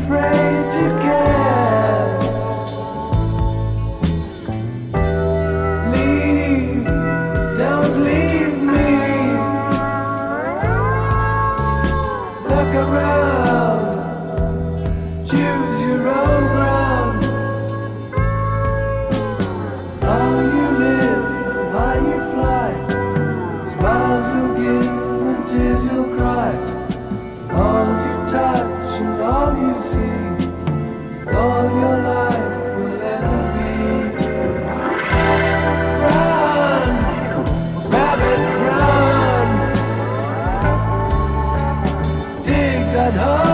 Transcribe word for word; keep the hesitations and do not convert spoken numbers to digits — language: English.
afraid to care. Leave, don't leave me. Look around, choose your own ground. How you live, how you fly, smiles you'll give and tears you'll cry. All you touch and all you see is all your life will ever be. Run, rabbit, run. Dig that hole.